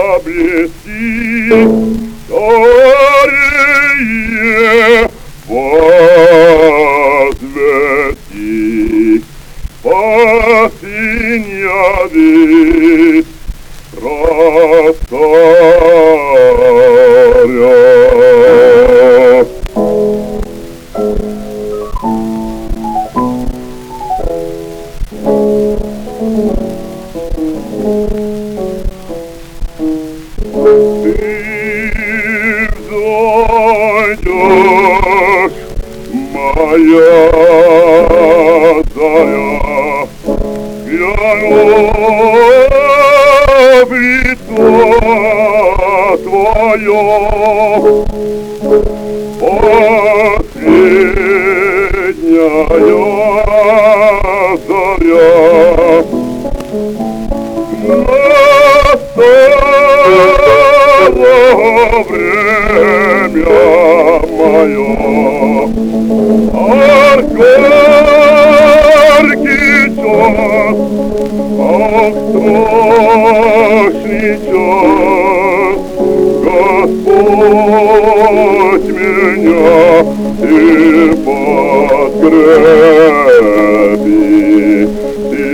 облести скорее возвести. Спасень явить Царя. Ты взойдешь, моя заря, глянув лицо твое, последняя заря. Настало время мое, горький час, страшный час. Господь меня и подкрепи, и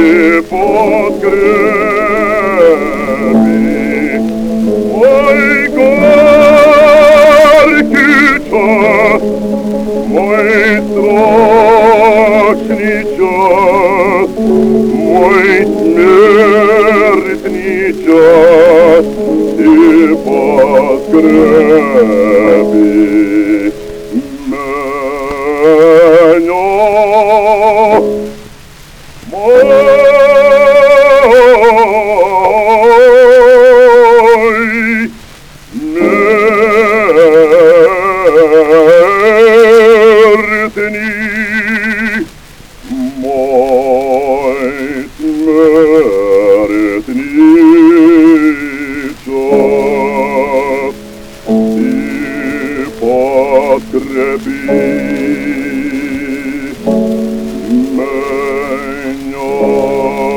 подкрепи. Мой горький час, мой страшный час, мой смертный час, и подкрепи меня. Мой смертный час, и подкрепи меня.